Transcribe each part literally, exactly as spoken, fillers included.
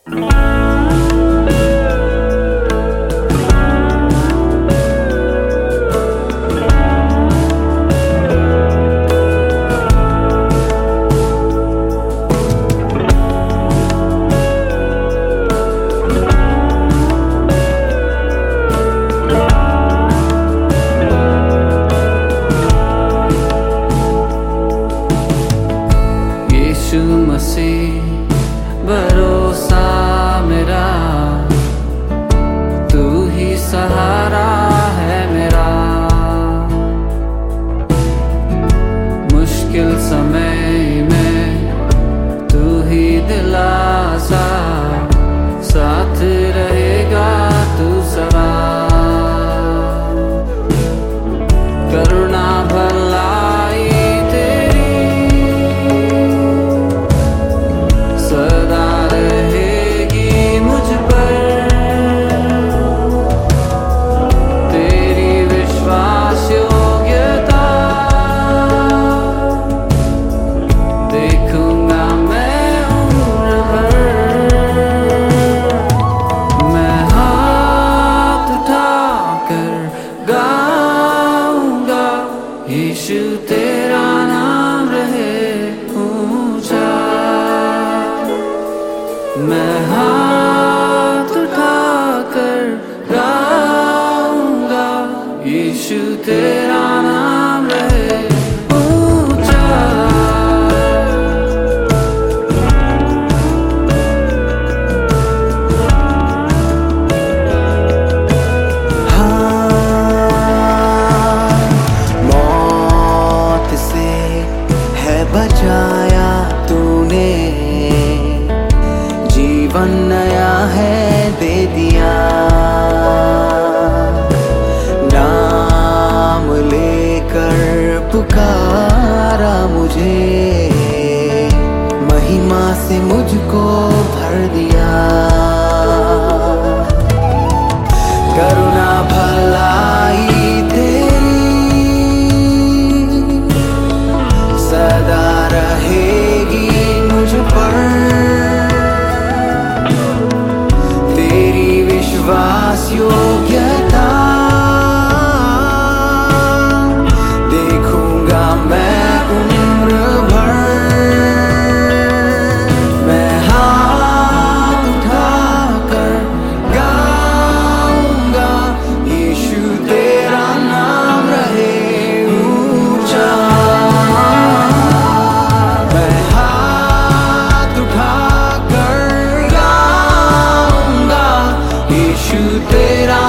यीशु मसीह भरोसा मेरा, तू ही सहारा है मेरा। मुश्किल समय में तू ही दिलासा, साथ रहेगा तू सदा। करुणा भलाई सदा रहेगी मुझ पर, तेरी विश्वास योग्यता देखूंगा मैं उम्र भर। मैं हाथ उठाकर गाऊंगा, यीशु तेरा नाम रहे ऊंचा। मैं हाथ उठाकर गाऊंगा, यीशु तेरा नाम रहे ऊंचा। हाँ, मौत से है बचाया तूने, जीवन नया है दे दिया। नाम लेकर पुकारा मुझे, महिमा से मुझको भर दिया। करुणा भलाई तेरी सदा रहेगी मुझ पर, विश्वास योग्यता देखूंगा मैं उम्र भर। मैं हाथ उठाकर गाऊंगा, यीशु तेरा नाम रहे ऊंचा। मैं हाथ उठाकर गाऊंगा, यीशु तेरा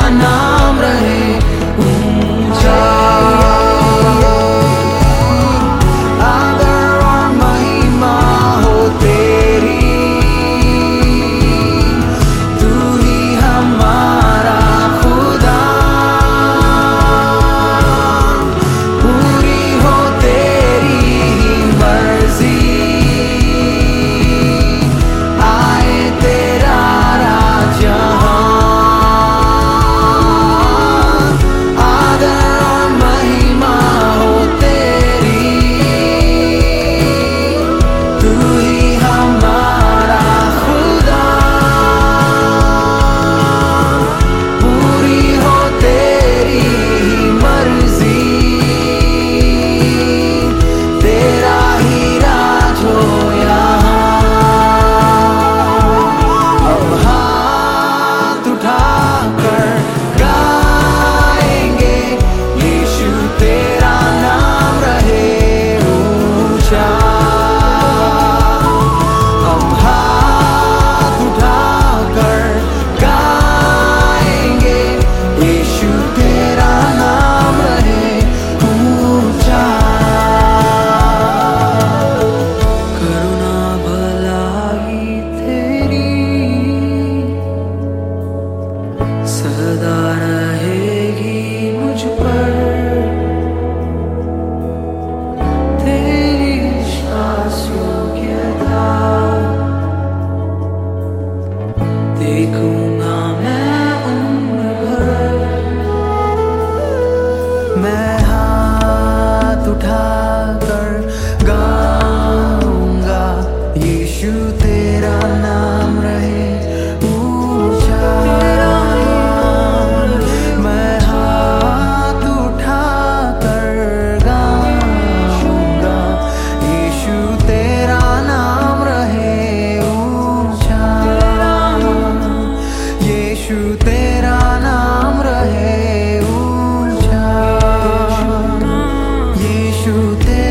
यीशु तेरा